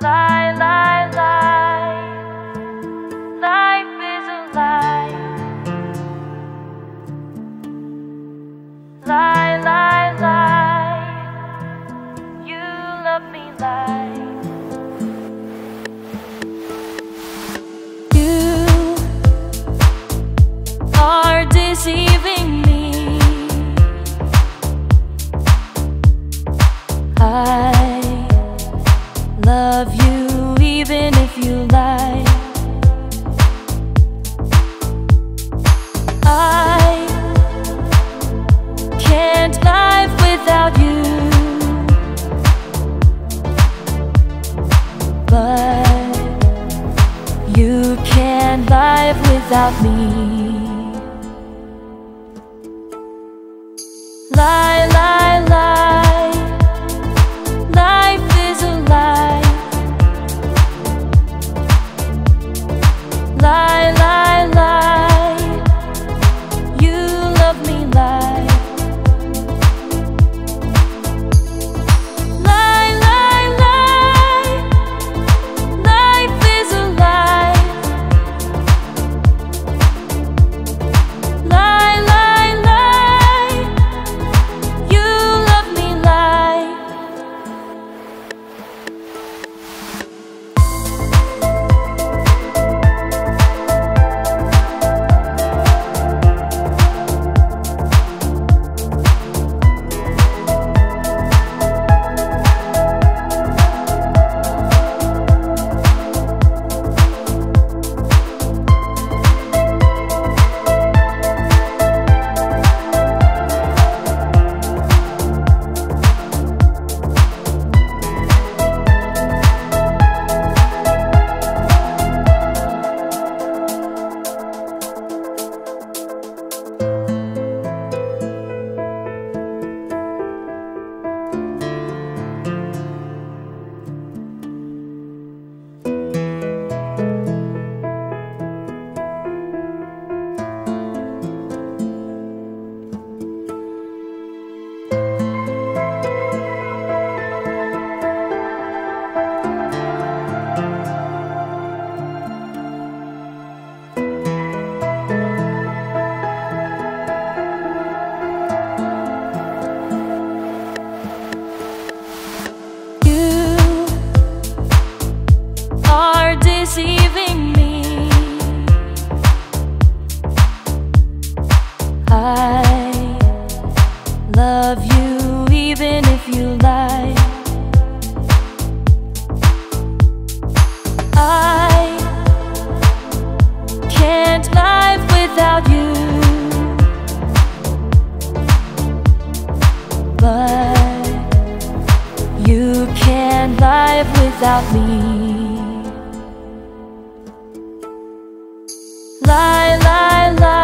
Lie, lie, lie. Life is a lie. Lie, lie, lie. You love me, lie. You are deceiving me. I love you even if you lie. I can't live without you, but you can't live without me. Lie, lie, lie. Life is a lie. Lie, lie, lie. You love me, lie. Lie, lie, lie. Life is a lie. Lie, lie, lie. You love me, lie. Deceiving me. I love you even if you lie. I can't live without you, but you can't live without me. Lie, lie, lie.